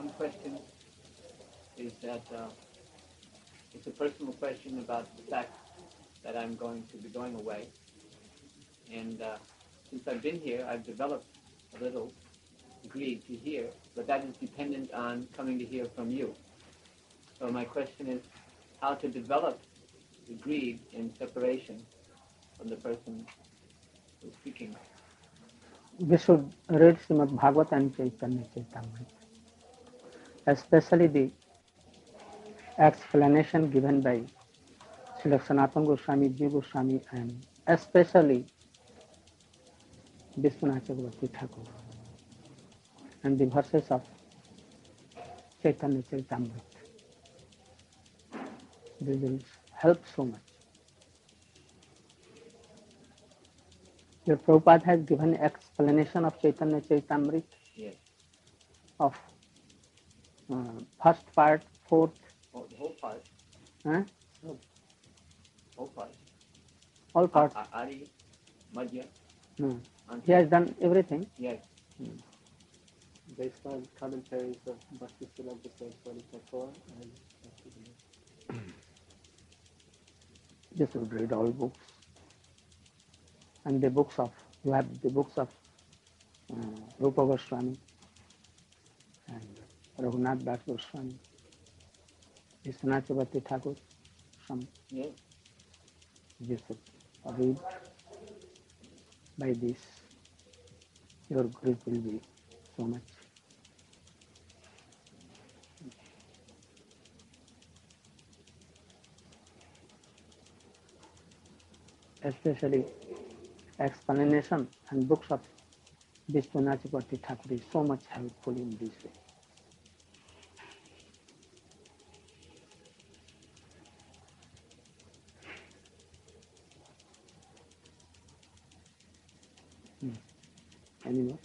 one question is that it's a personal question about the fact that I'm going to be going away. And since I've been here, I've developed a little greed to hear, but that is dependent on coming to hear from you. So my question is how to develop the greed in separation from the person who's speaking. We should read Srimad Bhagavatam and Chaitanya Charitamrita, especially the explanation given by Srila Sanatana Goswami, Jiva Goswami, and especially Vishwanath Chakravarti Thakur, and the verses of Chaitanya Charitamrita. This will help so much. Your Prabhupada has given explanation of Chaitanya Charitamrita. Yes. Of first part, fourth. Oh, the whole part. Huh? No. Whole part. All parts. Adi, Madhya. No. He has done everything. Yes. Based on commentaries of Bhakti Siddhanta Saraswati Thakur and You should read all books. And the books of, you have the books of Rupa Goswami and Raghunath Das Goswami, Vishwanath Chakravarti Thakur, some. Yes. You should read. By this, your greed will be so much. Especially explanation and books of Vishwanath Chakravarti Thakur is so much helpful in this way. Any more?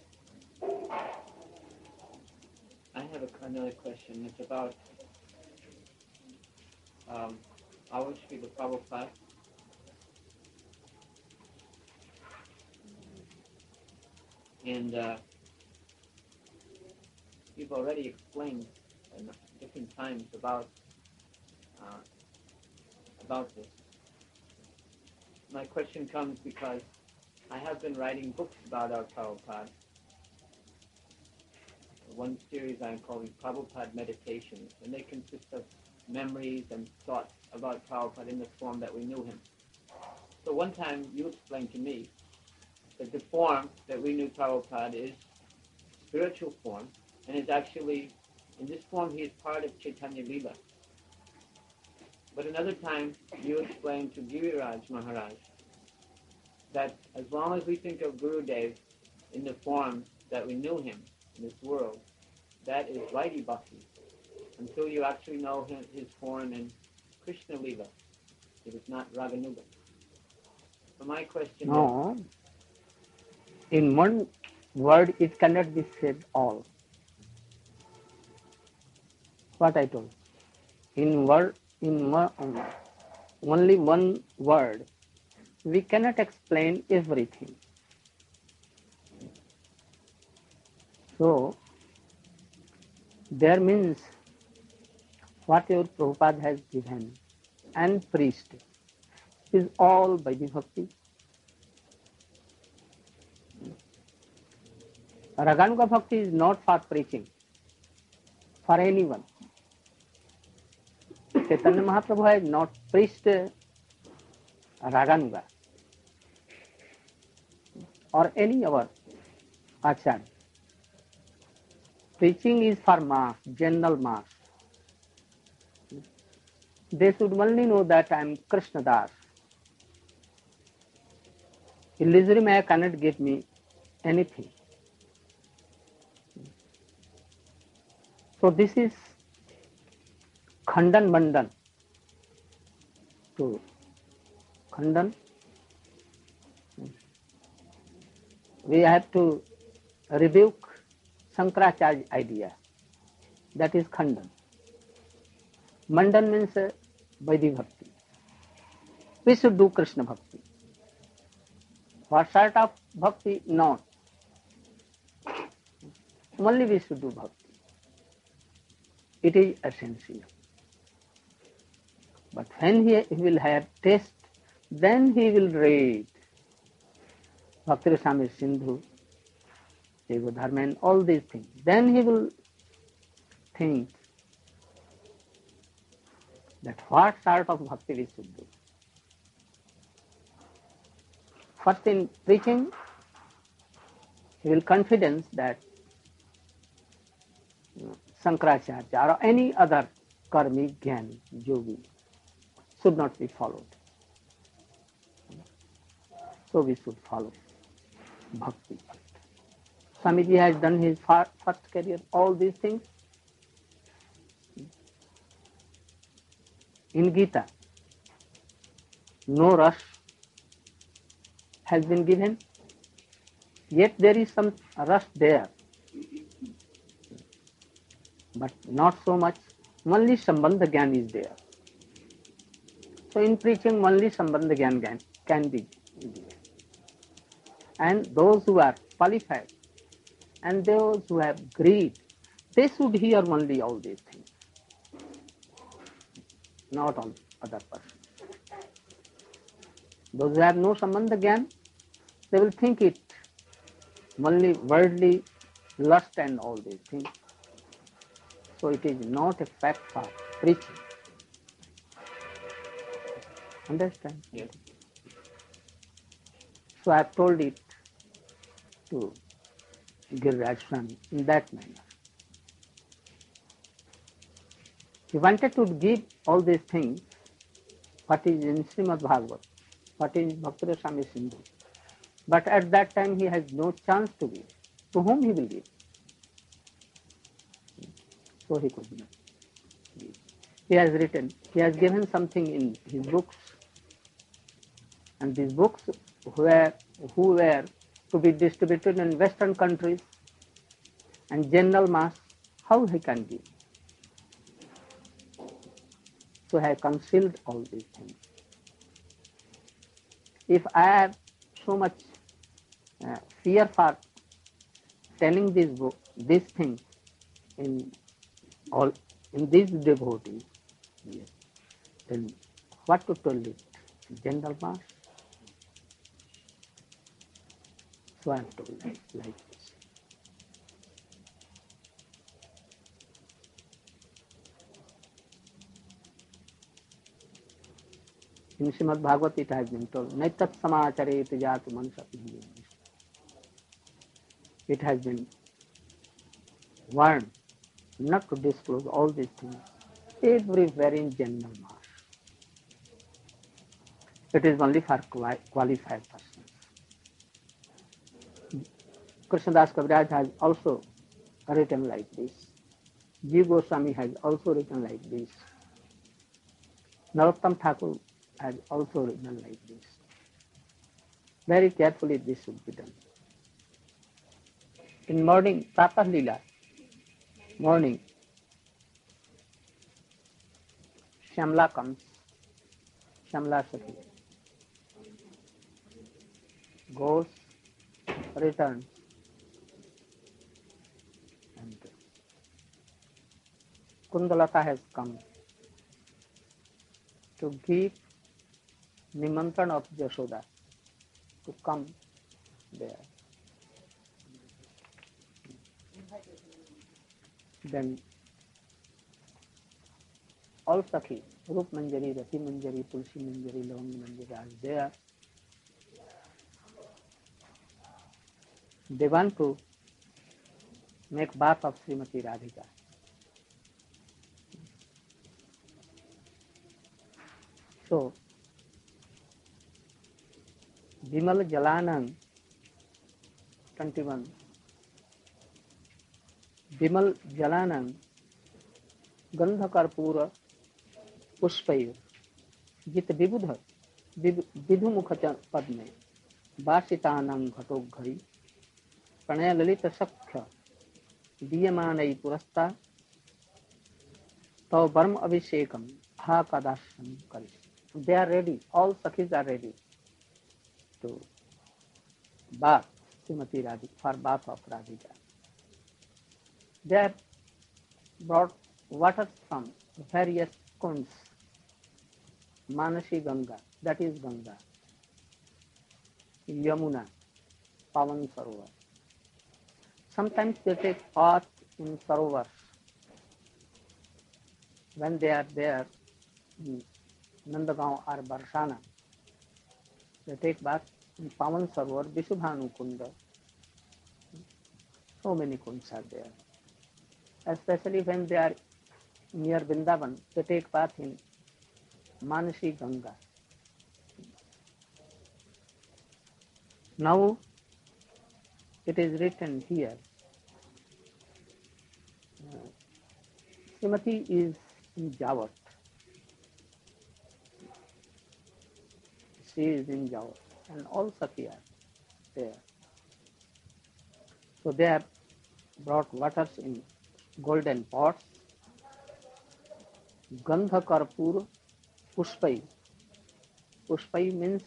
I have another question. It's about our Srila Prabhupada. And you've already explained in different times about this. My question comes because I have been writing books about our Prabhupada. One series I'm calling Prabhupada Meditations, and they consist of memories and thoughts about Prabhupada in the form that we knew him. So one time you explained to me that the form that we knew Prabhupada is spiritual form, and is actually, in this form, he is part of Chaitanya Lila. But another time, you explained to Giriraj Maharaj that as long as we think of Gurudev in the form that we knew him in this world, that is Vaidhi Bhakti, until you actually know his form in Krishna Lila. It is not Raganuga. So my question is... In one word, it cannot be said all. What I told. Only one word, we cannot explain everything. So, there means what your Prabhupada has given and preached is all by the bhakti. Raganuga Bhakti is not for preaching, for anyone. Chaitanya Mahaprabhu has not preached Raganuga or any other Acharya. Preaching is for mass, general mass. They should only know that I am Krishna Das. Illusory Maya cannot give me anything. So this is Khandan Bandan. To Khandan, we have to rebuke Shankaracharya idea. That is Khandan. Mandan means Vaidhi Bhakti. We should do Krishna Bhakti. What sort of Bhakti? Not. Only we should do Bhakti. it is essential. But when he will have taste, then he will read Bhakti Rasamrita Sindhu, Ego Dharma, and all these things. Then he will think that what sort of bhakti we should do. First in preaching, he will confidence that Shankaracharya or any other karmi, jnani, yogi should not be followed. So we should follow bhakti. Swamiji has done his first career, all these things. In Gita, no rush has been given, yet there is some rush there, but not so much. Only Sambandha Gyan is there. So in preaching, only Sambandha Gyan can be given. And those who are qualified and those who have greed, they should hear only all these things, not all other persons. Those who have no Sambandha Gyan, they will think it only worldly lust and all these things. So it is not a fact for preaching. Understand? Yes. So I have told it to Giriraj Swami in that manner. He wanted to give all these things, what is in Srimad Bhagavad, what is Bhakti Rasamrita Sindhu. But at that time he has no chance to give. To whom he will give? So he could not give. He has written, he has given something in his books, and these books who were to be distributed in Western countries and general mass, how he can give? So I have concealed all these things. If I have so much fear for telling these things in these devotees, yes, then what to tell it? General mass? So I am told like this. In Srimad Bhagavad it has been told, Naitat samacharet jatu mansati. It has been warned not to disclose all these things everywhere in general mass. It is only for qualified persons. Krishnadas Kaviraj has also written like this. Jiva Goswami has also written like this. Narottam Thakur has also written like this. Very carefully this should be done. In morning, Pratah Lila, morning, Shamla comes, Shamla Sakhi, goes, returns, and Kundalata has come to give Nimantran of Jashoda to come there. Then all Sakhi, Rup Manjari, Rati Manjari, Tulsi Manjari, Lavang Manjari are there. They want to make bath of Srimati Radhika. So, Vimal Jalanam 21. Vimal Jalanam Gandha Karpura Pushpayu Jit Vibudha Vidhu Mukha Padme Vasitanam Ghatogghari Pranaya Lalita Sakhya Diyamanai Purasta Tav Varma Abhishekam Ha Kadasham Kari. They are ready, all Sakhis are ready to bath Srimati Radhika, for bath of Radhika. They are brought waters from various kunds. Manasi Ganga, that is Ganga. Yamuna, Pavan Sarovar. Sometimes they take part in Sarovars. When they are there in Nandagaon or Barsana, they take bath in Pavan Sarovar, Vishubhanu Kunda. So many kunds are there. Especially when they are near Vrindavan, they take bath in Manasi Ganga. Now it is written here, Srimati is in Jawat. She is in Jawat, and all Sati are there. So they have brought waters in golden pots. Gandha Karpur Pushpai. Pushpai means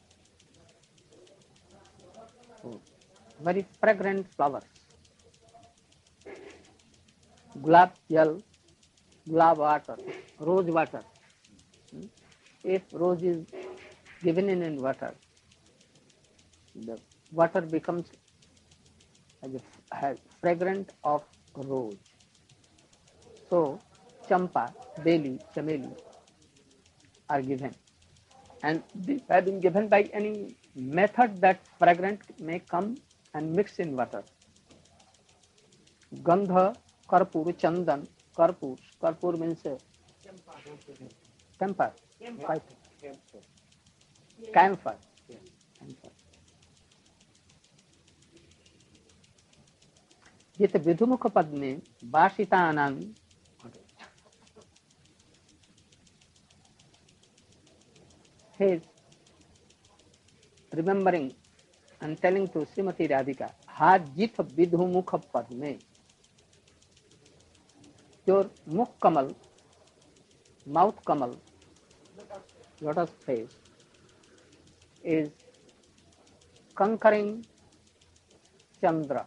very fragrant flowers. Gulab jal, gulab water, rose water. If rose is given in water, the water becomes as fragrant of rose. So champa, beli, chameli are given, and these have been given by any method that fragrant may come and mix in water. Gandha, karpur, chandan, karpur means camphor, camphor. जित विधुमुख पद में बाशितानां is remembering and telling to Srimati Radhika, Hajit Vidhumukha Padme, your Mukh Kamal, mouth Kamal, lotus face, is conquering Chandra.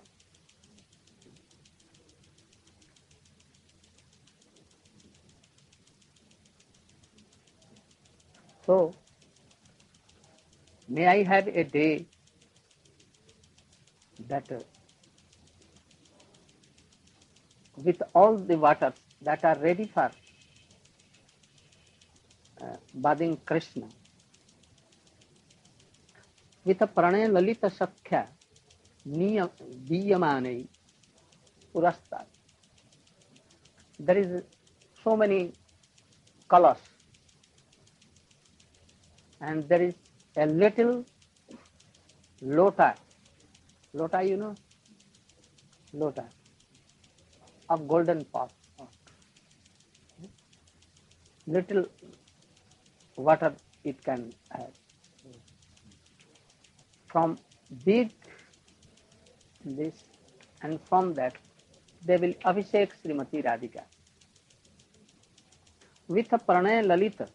So, may I have a day that with all the waters that are ready for bathing Krishna, with a pranay lalita sakhya diyamane purastat. There is so many colors, and there is a little lota, you know, lota of golden pot, little water it can have. From big this, and from that they will abhishek Srimati Radhika with a pranay lalita,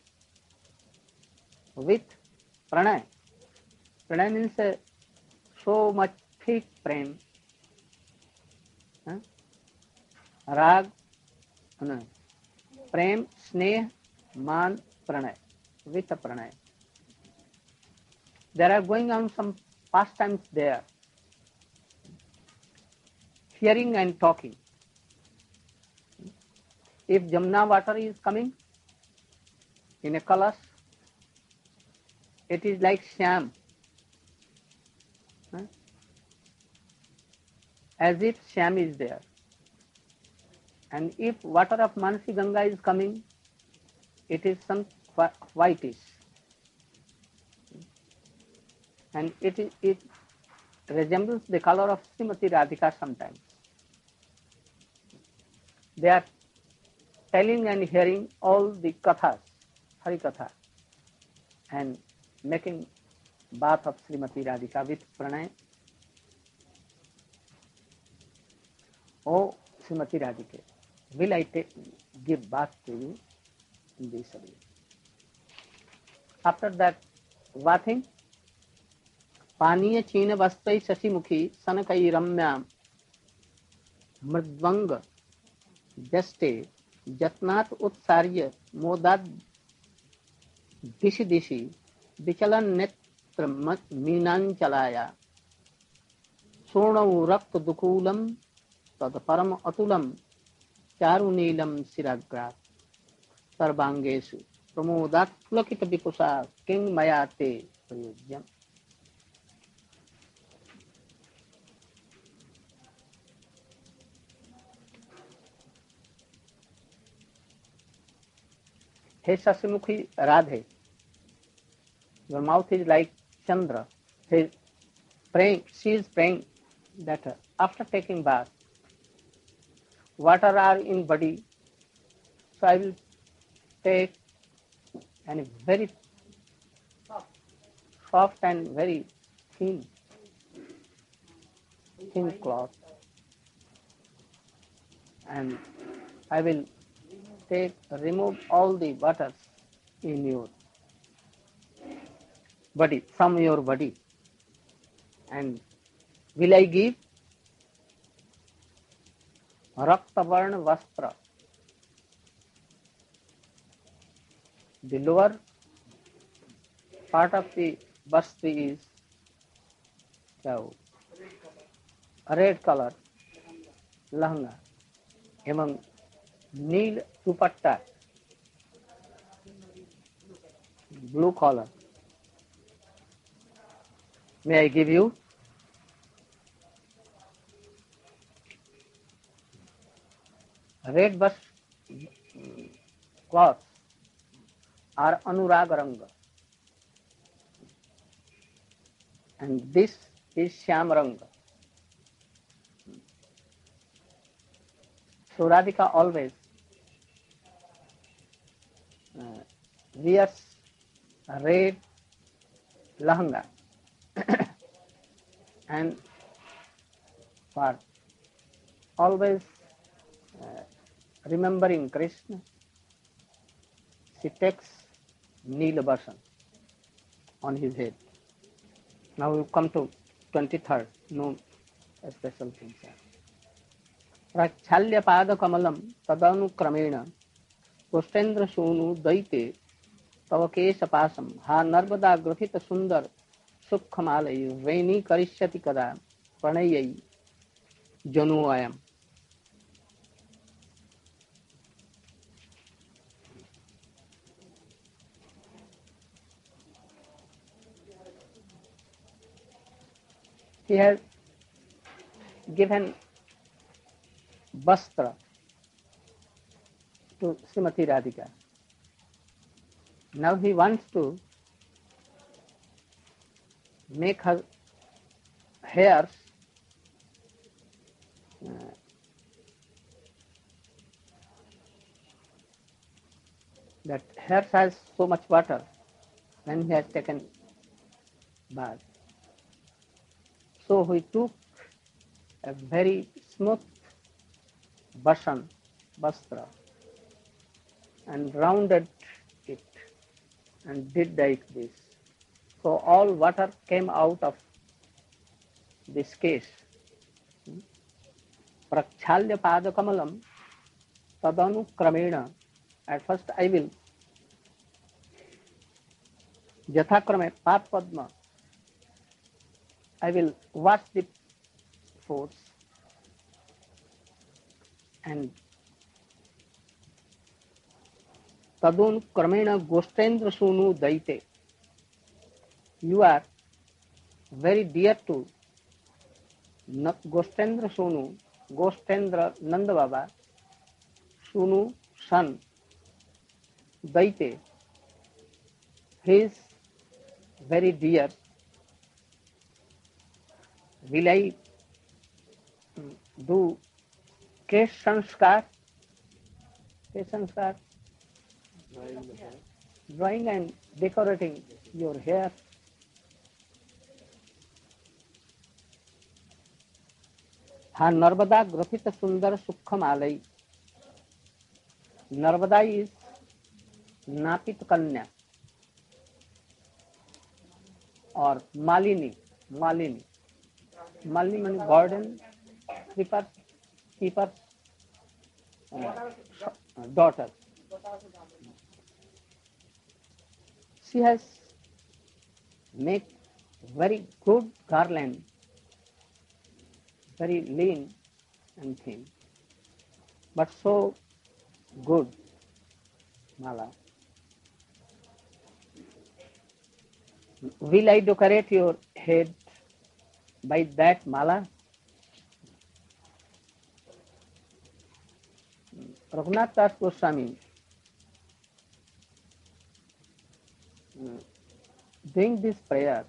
with pranay. Pranay means so much thick prem, rag, prem, sneh, man, pranay, with a pranay. There are going on some pastimes there, hearing and talking. If Jamna water is coming in a kalash, it is like Shyam, as if Shyam is there. And if water of Manasi Ganga is coming, it is some whitish. And it resembles the color of Srimati Radhika sometimes. They are telling and hearing all the kathas, Hari Katha, and making bath of Srimati Radhika with pranay. Oh, Srimati Radhika, will I give bath to you in this way? After that bathing, Paniya China Vastai Shashimukhi Sanakai Ramya Mridvanga Jaste जत्नाथ उत्सार्य मोदात दिशि दिशि विचलन नेत्र मीनांचलाया सोणौ रक्त दुकूलम तद परम अतुलम चारुनीलम शिराग्रात सर्वांगेषु प्रमोदात पुलकित विपुषा king मया ते प्रयोज्यम. Hey Sasimukhi Radhe, your mouth is like Chandra. She is praying that after taking bath, water are in body, so I will take a very soft and very thin cloth, and I will remove all the waters in your body, from your body, and will I give Raktavarna Vastra, the lower part of the Vastra is a red color, Lahanga, among Neel Dupatta, blue color. May I give you? Red cloths are Anurag Ranga, and this is Shyam Ranga. So Radhika always wears a red lahanga and for always remembering Krishna, she takes Neela Bhasan on his head. Now we come to 23rd, no special things. Prachalya pada kamalam tadanukrameena Koshendra Sonu Daite Tavakesha Pasam Ha Narvada Grathita Sundar Sukhamalai Vaini Karishyati Kada Pranayai Januayam. He has given Vastra to Srimati Radhika. Now he wants to make her hairs that hair has so much water when he has taken bath. So he took a very smooth vastra and rounded it and did like this. So all water came out of this case. Prachalya pada kamalam tadanu kramena. At first I will Jathakrame Pat Padma. I will wash the foods and Tadun Kramena Goshendra Sunu Daite. You are very dear to Goshendra Sunu, Goshendra Nanda Baba, Sunu son, Daite. He is very dear. Will I do Kesh Sanskar? Drawing and decorating your hair. Ha Narvada Grafita Sundar Sukham Alai. Narvada is Napit Kanya or Malini. Malini means garden, keepers, daughter. She has made very good garland, very lean and thin, but so good mala. Will I decorate your head by that mala? Raghunath Das Goswami doing this prayer,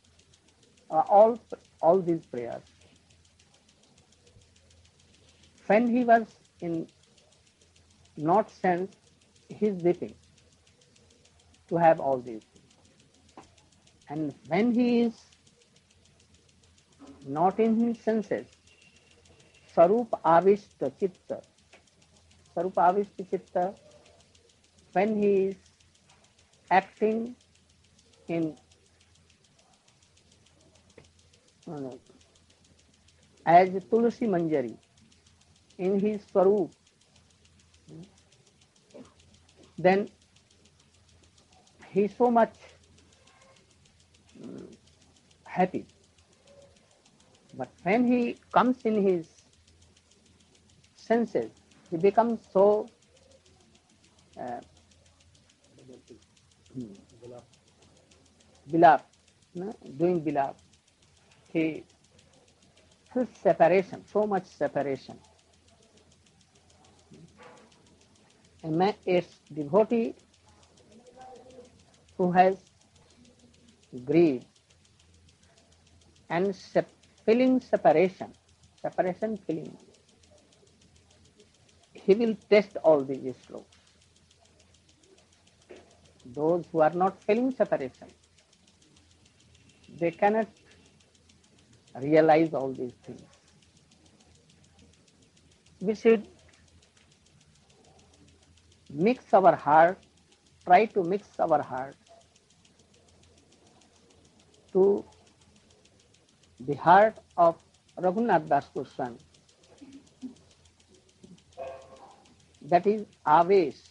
all these prayers, when he was in not sense, his dipping to have all these things. And when he is not in his senses, Sarup Avishta Chitta, when he is acting in as Tulsi Manjari, in his Swarup, then he is so much happy. But when he comes in his senses, he becomes so beloved, doing beloved. He feels separation, so much separation. A devotee who has greed and feeling separation feeling, he will test all these slokas. Those who are not feeling separation, they cannot realize all these things. We should mix our heart, try to mix our heart to the heart of Raghunath Das Goswami. That is Avesh.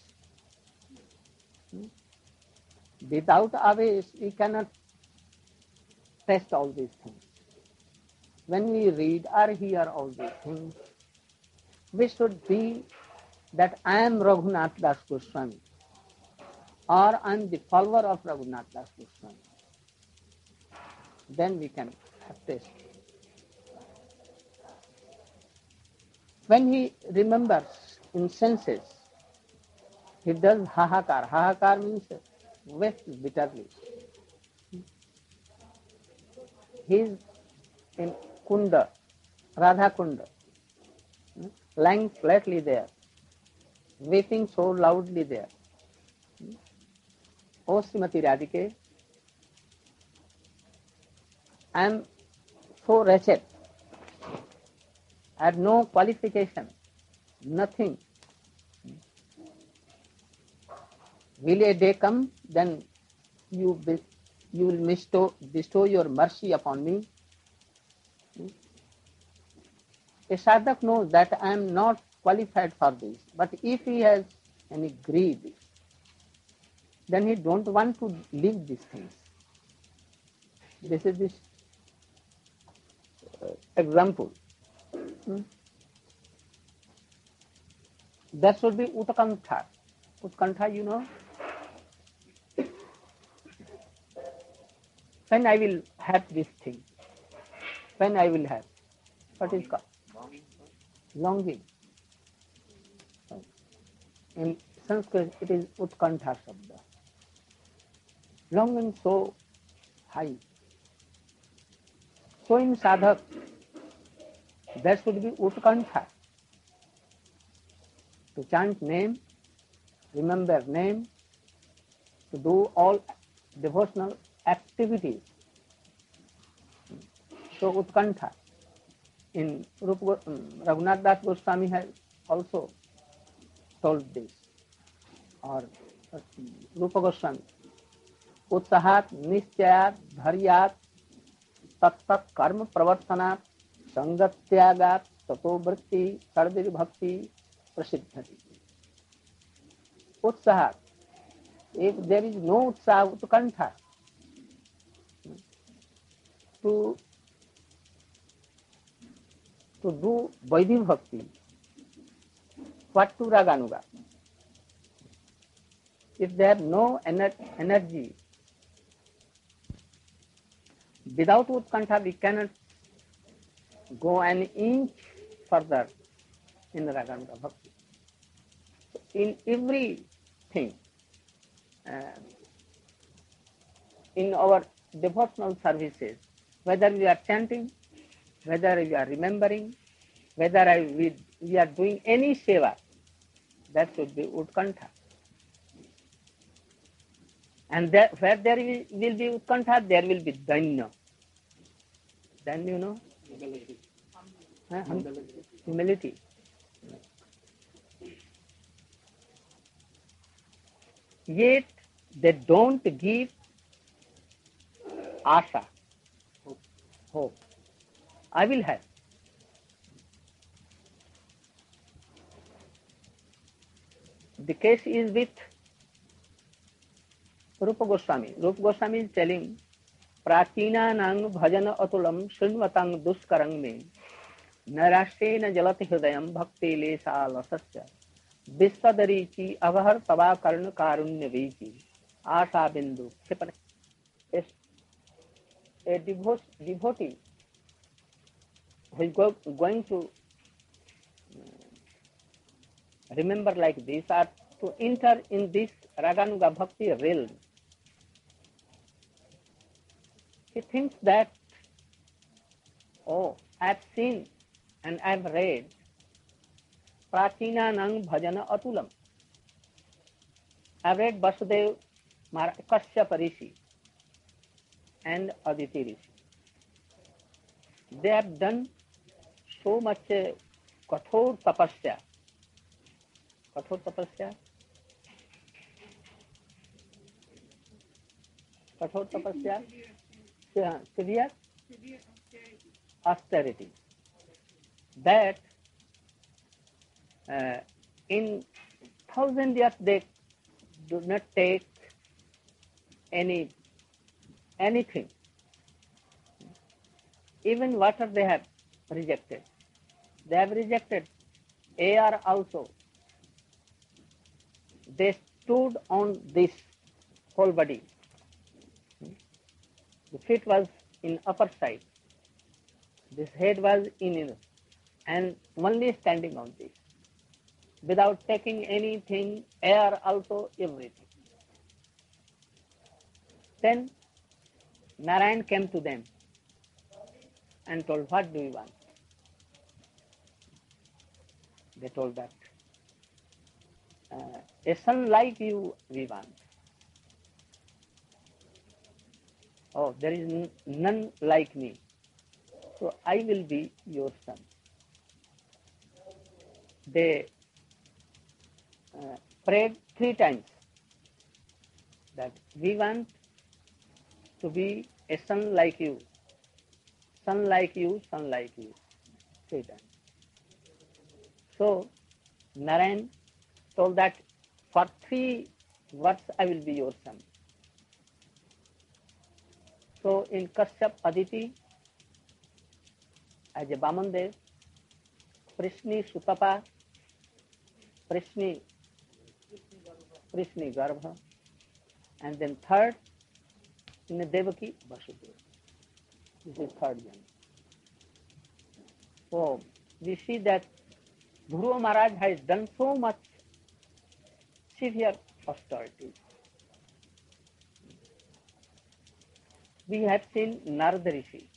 Without Avesh, we cannot test all these things. When we read or hear all these things, we should be that I am Raghunath Das Goswami, or I am the follower of Raghunath Das Goswami. Then we can have taste. When he remembers in senses, he does hahakar. Hahakar means wept bitterly. He is in Kunda, Radha Kunda, lying flatly there, weeping so loudly there. O Srimati Radhike, I am so wretched. I have no qualification, nothing. Will a day come, then you will bestow your mercy upon me? A sadhak knows that I am not qualified for this, but if he has any greed, then he don't want to leave these things. This is this example. That should be Utkantha. Utkantha, you know. When I will have this thing? When I will have? What is called? Longing. In Sanskrit, it is Utkantha Shabda. Longing so high. So in sadhak, there should be Utkantha. To chant name, remember name, to do all devotional activities. So Utkantha. In Raghunath Das Goswami has also told this, or Rupa Goswami. Utsahat nischayat dharyat tat karma pravartanat sangatyagat tato vritti sardir bhakti prasiddhati. utsaha. If there is no utsaha, utkantha, to do Vaidhi Bhakti, what to Raganuga? If there is no energy, without Utkantha we cannot go an inch further in Raganuga Bhakti. So in everything, in our devotional services, whether we are chanting, whether we are remembering, whether we are doing any seva, that should be Utkantha. And where there will be Utkantha, there will be Danya. Then you know? Humility. Humility. Yet they don't give asha, hope. I will have. The case is with Rupa Goswami. Rupa Goswami is telling, Prachina nang bhajana atulam shrunvatang duskarang me narashena jalati hridayam bhakti lesa lasasya vispadarichi avahar tava karna karunya vichi asha bindu khipane. A devotee who is going to remember like this or to enter in this Raganuga Bhakti realm, he thinks that, oh, I have seen and I have read Prachina Nang Bhajana Atulam. I have read Vasudev Kashyapa Rishi and Aditi Rishi. They have done so much kathor tapasya. Kathor tapasya? Kathor tapasya? Severe austerity. That in 1,000 years they do not take anything. Even water they have rejected. They have rejected air also. They stood on this whole body. The feet was in upper side. This head was in inner. And only standing on this. Without taking anything, air also, everything. Then Narayan came to them and told, what do you want? They told that, a son like you we want. Oh, there is none like me. So I will be your son. They prayed 3 times that we want to be a son like you. Son like you, son like you. 3 times. So Narayan told that for 3 words I will be your son. So in Kashyap Aditi, as a Vamandev, Prishni Sutapa, Prishni Garbha, and then third in Devaki Vasudeva. This is third one. So we see that Dhruva Maharaj has done so much severe austerities. We have seen Narada Rishi.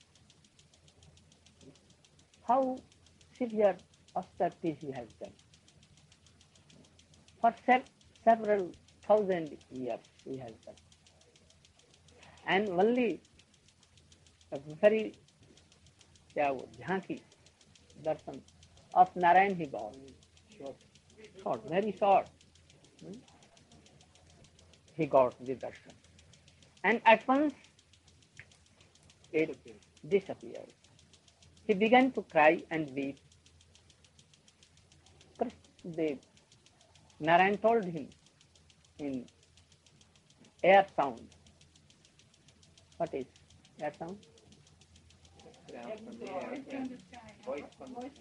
How severe austerities he has done. For several thousand years he has done. And only a very jhanki darshan of Narayan he got. Short, very short. He got the darshan. And at once it disappeared. He began to cry and weep. Narayan told him in air sound. What is air sound? Sound from the air, voice from the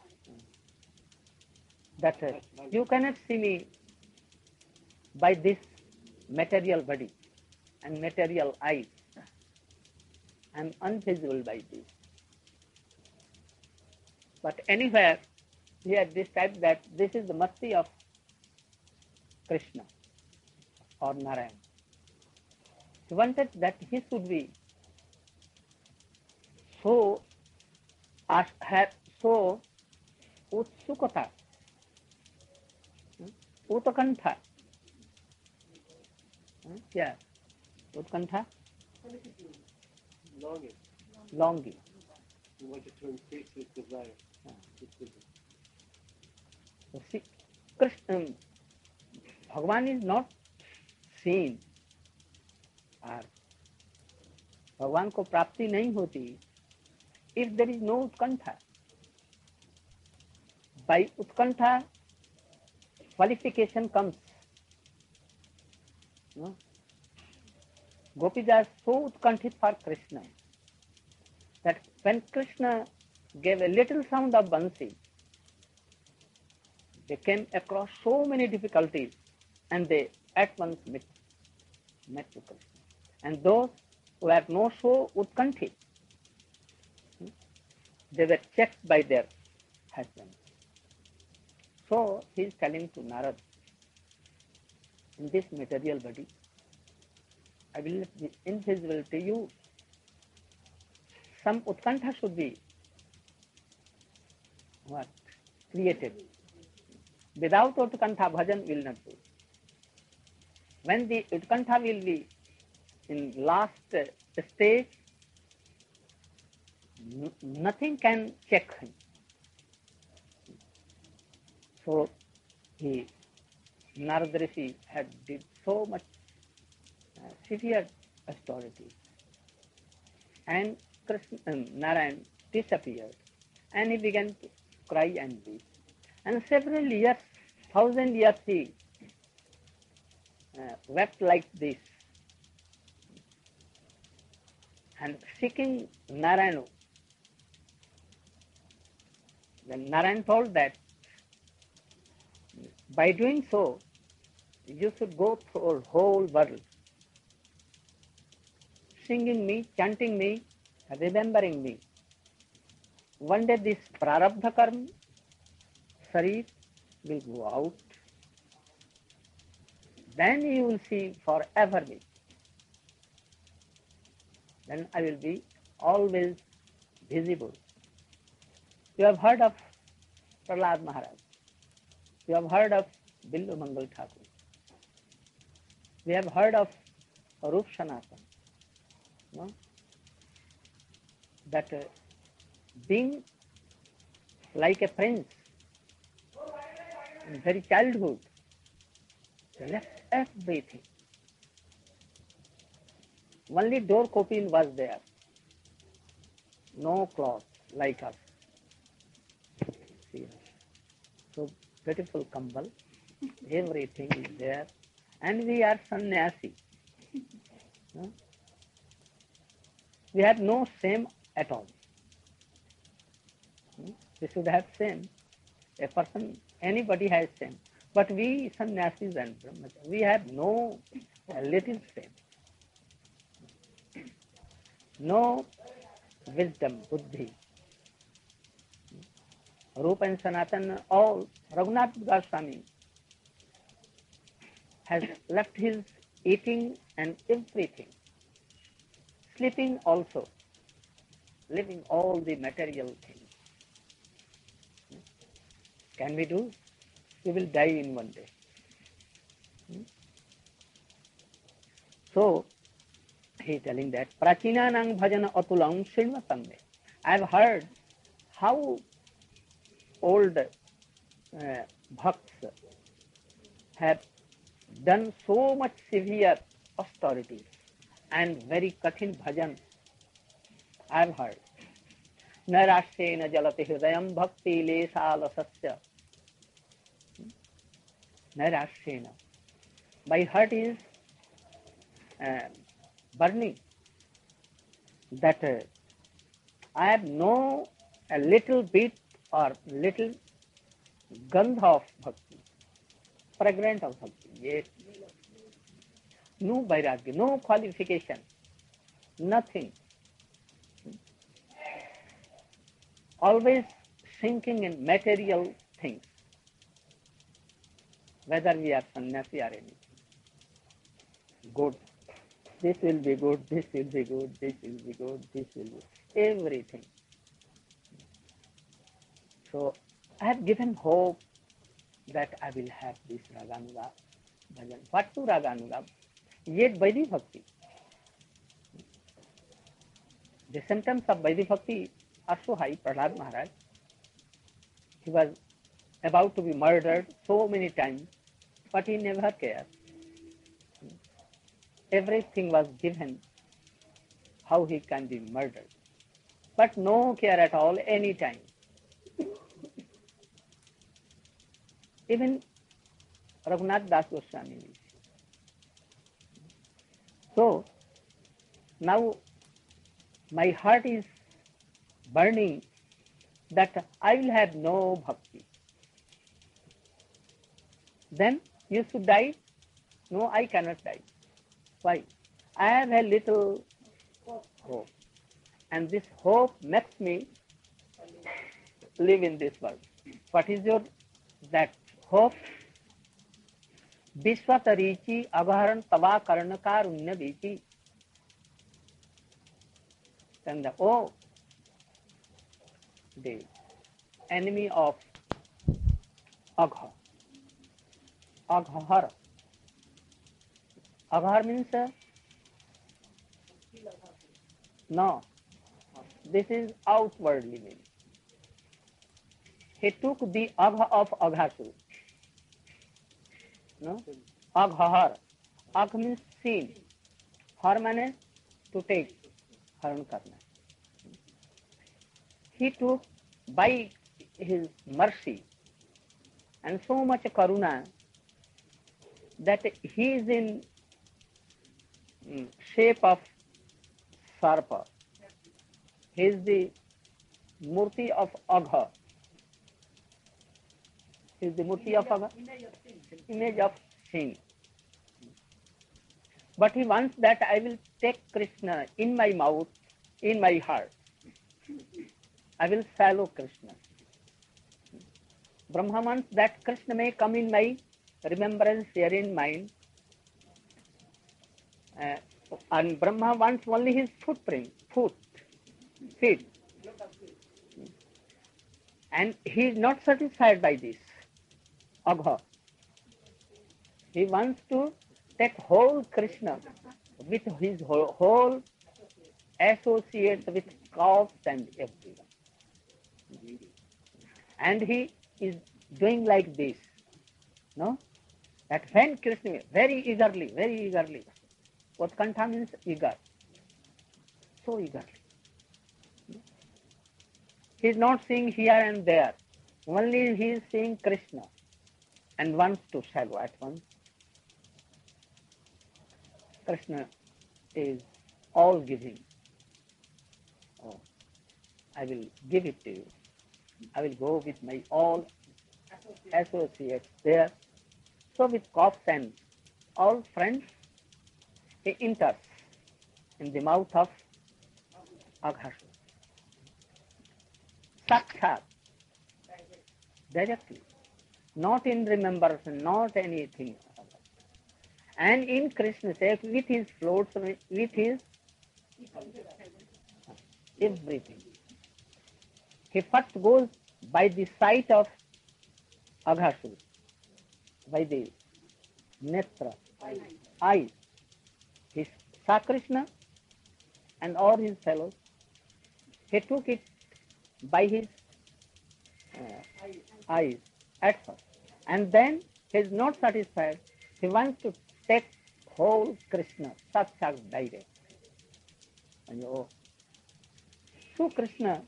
That you cannot see me by this material body and material eyes. I am invisible by this. But anywhere he had described that this is the mercy of Krishna or Narayan. He wanted that he should be so utsukata, utkantha. Yeah, utkantha, Longing. longing. He wanted to increase his desire. So see, Krishna, Bhagavan is not seen और भगवान को प्राप्ति नहीं होती if there is no उत्कंठा. By utkantha, qualification comes. No? Gopis are so utkanthiत for Krishna that when Krishna gave a little sound of Bansi, they came across so many difficulties and they at once met with Krishna. And those who are not so utkanthiत, they were checked by their husbands. So he is telling to Narad, in this material body, I will be invisible to you. Some utkantha should be created. Without utkantha, bhajan will not do. When the utkantha will be in last stage, nothing can check him. So Narad Rishi had did so much severe austerity, and Narayan disappeared, and he began to cry and weep. And several years, 1,000 years, he wept like this, and seeking Narayana. When Narayan told that, by doing so, you should go through the whole world, singing me, chanting me, remembering me. One day this prarabdha karma, sharir, will go out. Then you will see forever me. Then I will be always visible. You have heard of Prahlad Maharaj. You have heard of Billu Mangal Thakur. We have heard of Arup Sanatan. No? That being like a prince in very childhood, they left everything. Only door copine was there. No cloth like us. See, so beautiful kambal, everything is there, and we are sannyasi. No? We have no shame at all. We should have shame. A person, anybody has shame. But we sannyasis and brahmacharis, we have no little shame. No wisdom, buddhi. Rupa and Sanatan, all, Raghunath Goswami has left his eating and everything, sleeping also, living all the material things. Can we do? We will die in one day. So, he is telling that, Prachinanang bhajana atulam srinvatam me. I have heard how old bhakts have done so much severe austerities and very kathin bhajan. I have heard. Narashena jalati hridayam bhakti lesalasasya. nairashena. My heart is burning that I have no a little bit or little gandha of bhakti, fragrant of bhakti. Yes. No vairagya, no qualification, nothing. Always sinking in material things, whether we are sannyasi or anything. Good. This will be good, this will be good, this will be good, this will be everything. So I have given hope that I will have this Raganuga bhajan. What to Raganuga? Yet Vaidhi Bhakti. The symptoms of Vaidhi Bhakti are so high. Prahlad Maharaj, he was about to be murdered so many times, but he never cared. Everything was given how he can be murdered, but no care at all any time. Even Raghunath Das Goswami. So now my heart is burning that I will have no bhakti. Then you should die? No, I cannot die. Why? I have a little hope. And this hope makes me live in this world. What is your that hope? Vishwatarichi agaharan tava karnakar unnaviti. Then the enemy of Agha. Aghar. Aghar means no. This is outwardly meaning. He took the Agha of Aghasur. No? Aghar. Agh means seen. Har means to take. Haran karna. He took by his mercy and so much karuna that he is in shape of sarpa. He is the murti of Agha. He is the murti of Agha, image of sin. But he wants that I will take Krishna in my mouth, in my heart. I will swallow Krishna. Brahma wants that Krishna may come in my remembrance here in mind. And Brahma wants only his feet. And he is not satisfied by this. Agha. He wants to take whole Krishna with his whole associates with cows and everyone. And he is doing like this. No? That when Krishna, very eagerly, Utkantha means eager, so eagerly. He is not seeing here and there, only he is seeing Krishna and wants to swallow at once. Krishna is all giving. Oh, I will give it to you. I will go with my all associates there. So with coughs and all friends, he enters in the mouth of Aghasur. Sakshat, directly, not in remembrance, not anything. And in Krishna's shape, with his floats, with his everything. He first goes by the sight of Aghasur, by the netra, eyes. He saw Krishna and all his fellows. He took it by his eyes at first. And then he is not satisfied. He wants to take whole Krishna, Sakshat direct. And so Krishna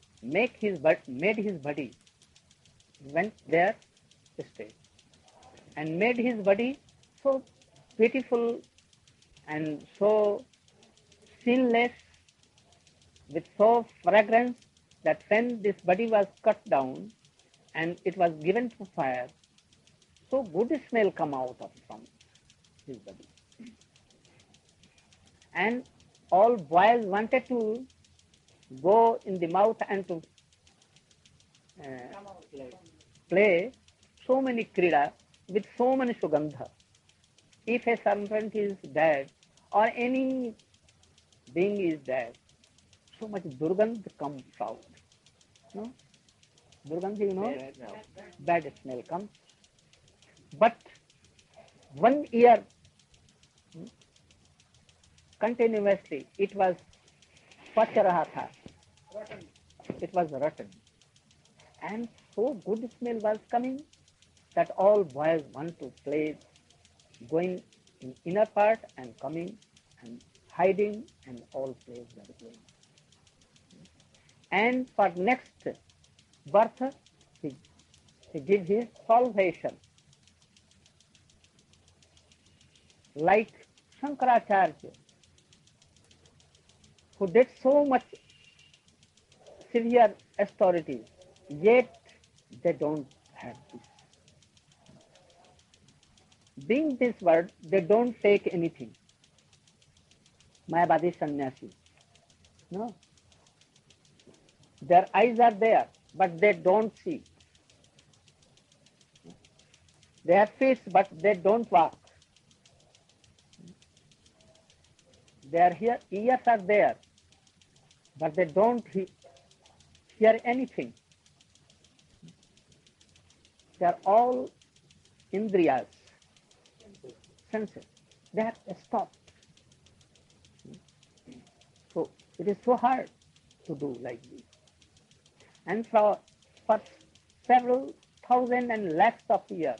made his body, went there to stay. and made his body so beautiful and so sinless with so fragrance that when this body was cut down and it was given to fire, so good smell come out of from his body. And all boys wanted to go in the mouth and to play so many krida with so many sugandha. If a serpent is dead or any being is dead, so much durgandh comes out. No? Durgandh, you know, bad smell comes. But 1 year continuously it was पच रहा था, it was rotten, and so good smell was coming that all boys want to play, going in inner part and coming and hiding, and all plays were going. And for next birth he did his salvation, like Shankaracharya, who did so much severe austerities, yet they don't have this. Being this word, they don't take anything. Mayavadi sannyasi. No. Their eyes are there, but they don't see. They have feet, but they don't walk. Their ears are there, but they don't hear anything. They are all indriyas, senses. They have stopped. So it is so hard to do like this. And for several thousand and lakhs of years,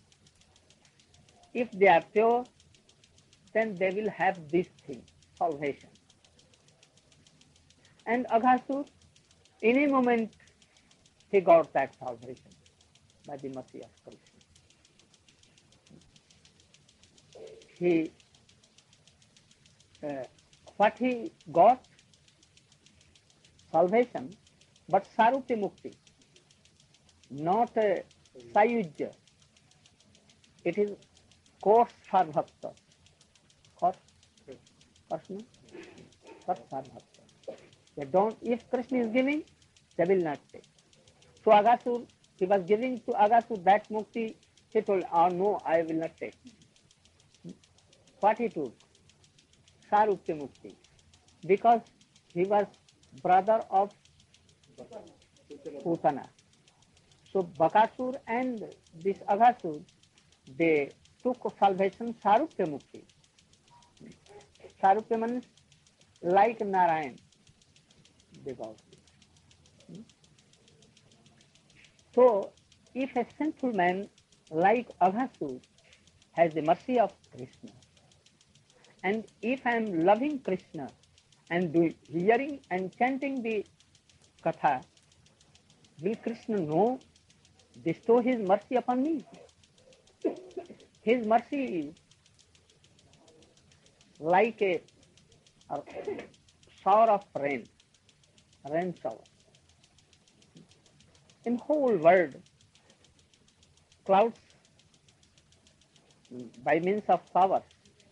if they are pure, then they will have this thing, salvation. And Aghasur, in a moment, he got that salvation by the mercy of Krishna. What he got? Salvation, but Sarupya Mukti, not Sayujya. It is course for bhakta. Course no? Course for bhakta. They don't, if Krishna is giving, they will not take. So Aghasur, he was giving to Aghasur that mukti, he told, oh no, I will not take. What he took? Sarupya Mukti. Because he was brother of Putana. So Bakasur and this Aghasur, they took salvation Sarupya Mukti. Sarupya means like Narayan. They got it. So if a sinful man like Aghasur has the mercy of Krishna, and if I am loving Krishna and hearing and chanting the katha, will Krishna know, bestow his mercy upon me? His mercy is like a shower of rain shower. In whole world, clouds, by means of power,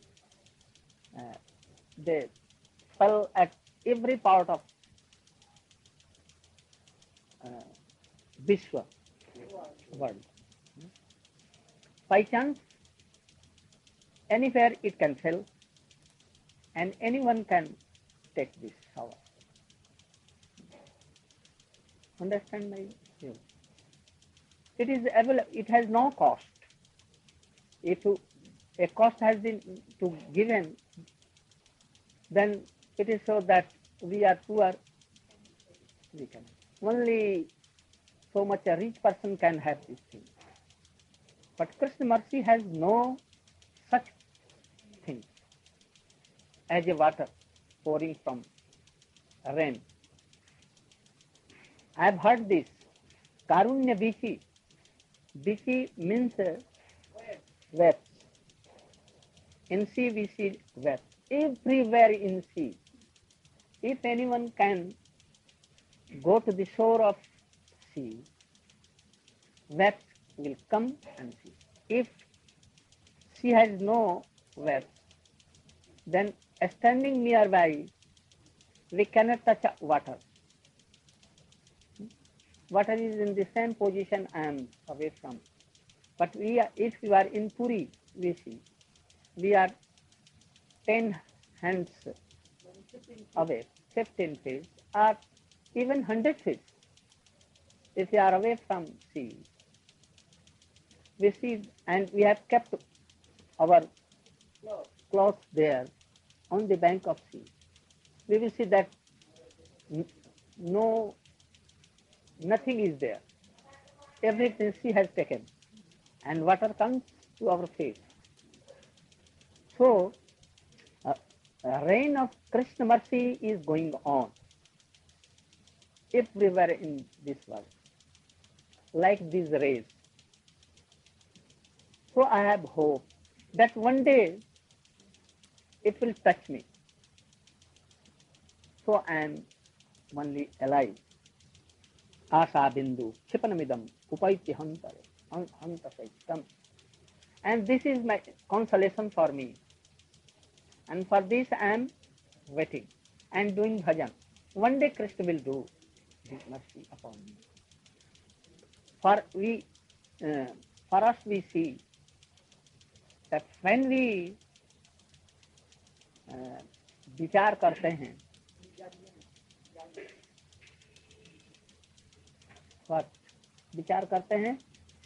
they fell at every part of Vishwa world. By chance, anywhere it can fell, and anyone can take this shower. Understand my view? It is available. It has no cost. If a cost has been given, then it is so that we are poor. We can only so much a rich person can have this thing. But Krishna mercy has no such thing as a water pouring from rain. I have heard this. Karunya Bichi. Bichi means webs. In sea we see webs. Everywhere in sea. If anyone can go to the shore of sea, webs will come and see. If she has no webs, then standing nearby, we cannot touch water. Water is in the same position I am away from. But if we are in Puri, we see, we are 10 hands away, 15 feet, or even 100 feet. If we are away from sea, we see, and we have kept our clothes there on the bank of sea. We will see that nothing is there. Everything sea has taken, and water comes to our face. So, rain of Krishna mercy is going on everywhere in this world, like these rays. So I have hope that one day it will touch me. So I am only alive. Asa bindu, chipanamidam, upaiti hantare, hanta saitam. And this is my consolation for me. And for this I am waiting and doing bhajan. One day Krishna will do his mercy upon me. For us we see that when we विचार करते हैं, विचार करते हैं,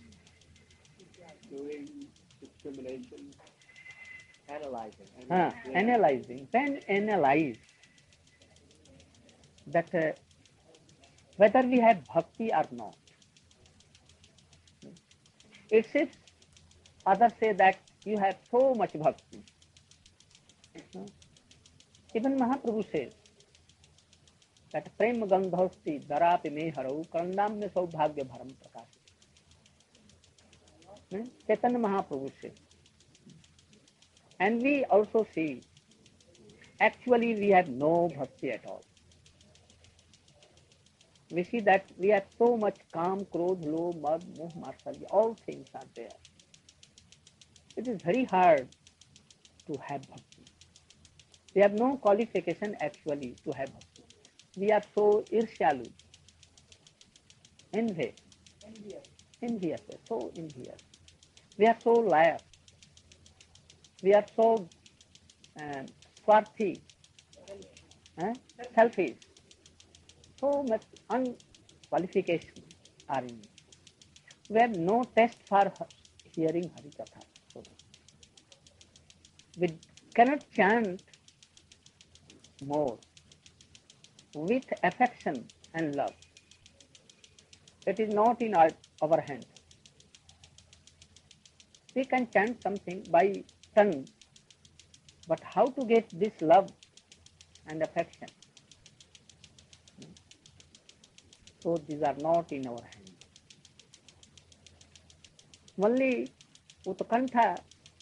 discrimination, analyzing. Analyzing. Then analyze that whether we have bhakti or not. It's if others say that you have so much bhakti. Even Mahaprabhu says that prema gandhosti darapi me harau karandam me saubhagya bharam prakash. Chaitanya Mahaprabhu says. And we also see, actually we have no bhakti at all. We see that we have so much kam, krodh, lobh, mad, moh, matsarya, all things are there. It is very hard to have bhakti. We have no qualification actually to have bhakti. We are so irshalu, envious, so envious. We are so liar. We are so swarthy, selfish. So much unqualification are in it. We have no taste for hearing Harikatha. So we cannot chant more with affection and love. It is not in our hands. We can chant something by tongue, but how to get this love and affection? So these are not in our hands. Only Utkantha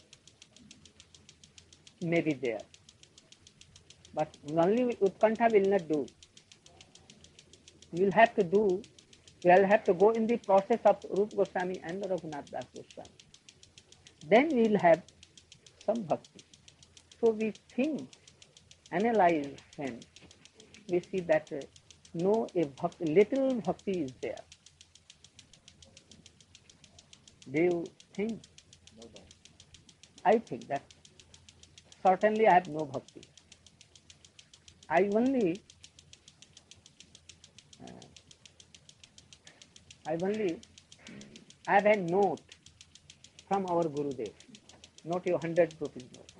may be there, but only Utkantha will not do. We will have to go in the process of Rupa Goswami and Raghunath Das Goswami. Then we will have some bhakti. So we think, analyze, and we see that little bhakti is there. Do you think? I think that certainly I have no bhakti. I have a note from our Gurudev, not your 100 rupees note.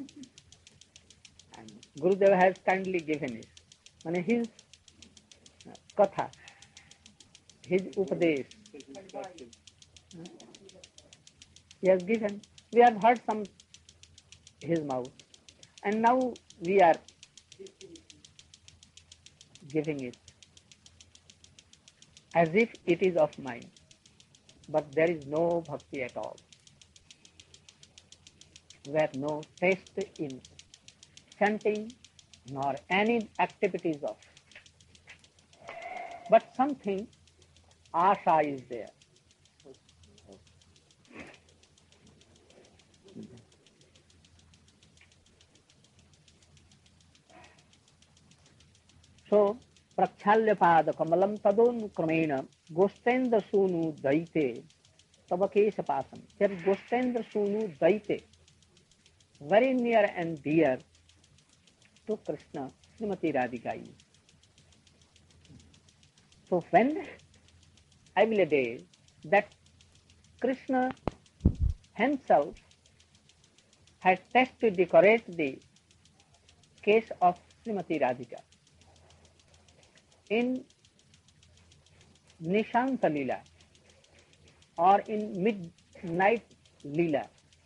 And Gurudev has kindly given it. And his katha, his upadesh, he has given. We have heard some his mouth, and now we are giving it as if it is of mine, but there is no bhakti at all. were no taste in chanting nor any activities of, but something asha is there. So, Prakshallapad Kamalam Tadon Kramena Gostendra Sunu Daite Tabakesha Pasam. Here Gostendra Sunu Daite, very near and dear to Krishna, Srimati Radhika is. So when I will say that Krishna himself had touched to decorate the case of Srimati Radhika in Nishanta Leela or in midnight Leela.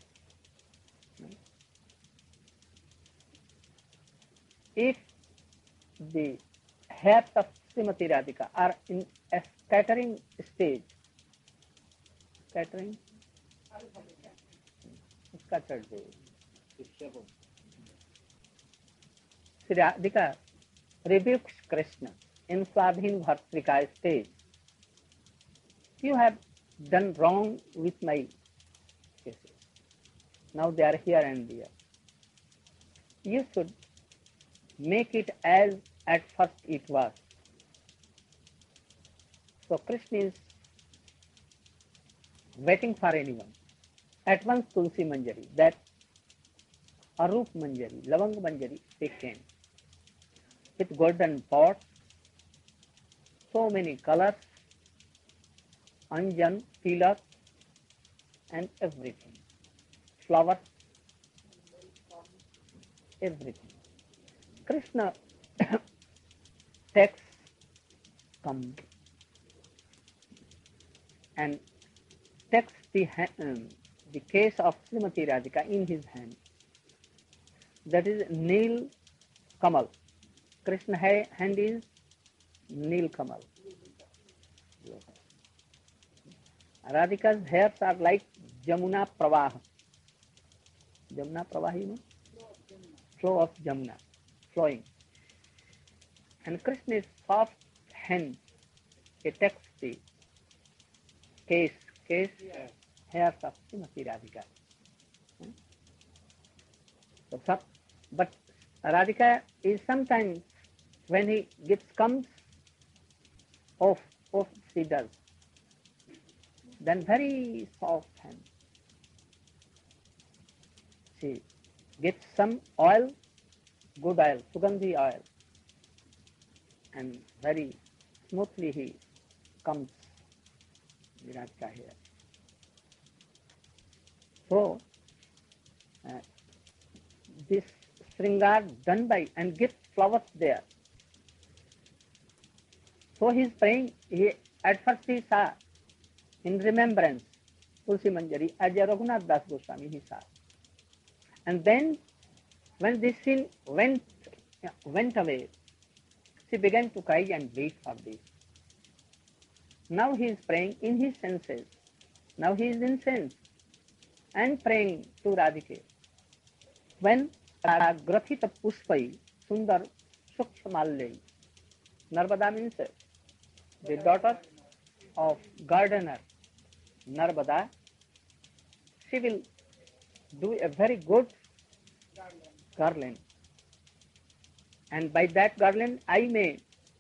If the hairs of Srimati Radhika are in a scattering stage, scattered Disheveled. Sri Radhika rebukes Krishna in Swadhin Bhartrika stage. You have done wrong with my cases. Now they are here and there. You should make it as at first it was. So Krishna is waiting for anyone. At once Tulsi Manjari, that Arup Manjari, Lavang Manjari, they came with golden pots, so many colors, anjan, tilak, and everything. Flowers, everything. Krishna takes, comes, and takes the case of Srimati Radhika in his hand. That is Neel Kamal. Krishna hand is Neel Kamal. Radhika's hairs are like Jamuna Pravaha. Jamuna Pravaha, you know? Flow of Jamuna, flowing. And Krishna's soft hand, he takes the case, hairs of Srimati Radhika. So, but Radhika is sometimes, when he gets comes off she does. Then very soft hand. She gets some oil, good oil, Sugandhi oil, and very smoothly he comes Radhika here. So, this Sringar done by and gives flowers there. So he is praying, at first he saw in remembrance Tulsi Manjari as a Raghunath Das Goswami he saw. And then when this scene went away, she began to cry and wait for this. Now he is praying in his senses. Now he is in sense and praying to Radhika. When Grathita Puspai Sundar Sukshamalle, Narvada means the daughter of gardener Narvada, she will do a very good garland. And by that garland, I may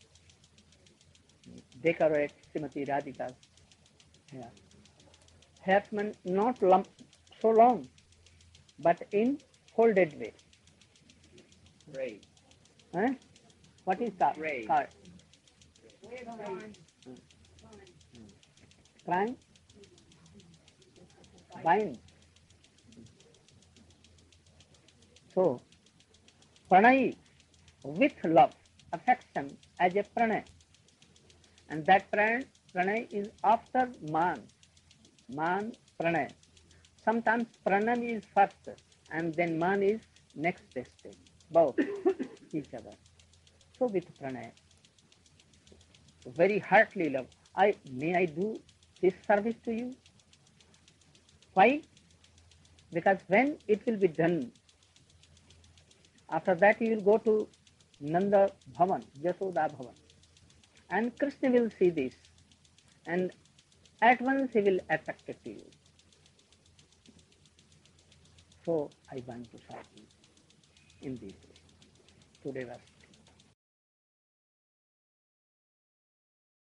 decorate Srimati Radhika's hair. Hairs not so long, but in folded way. Braid. Huh? What is that? Braid. Crime? Bind. So, pranay with love, affection as a pranay. And that pranay is after man. Man, pranay. Sometimes pranam is first and then man is next stage. Both each other. So with pranay, very heartily love. May I do this service to you? Why? Because when it will be done, after that you will go to Nanda Bhavan, Jasoda Bhavan, and Krishna will see this, and at once he will attract to you. So I want to say in this way. Today was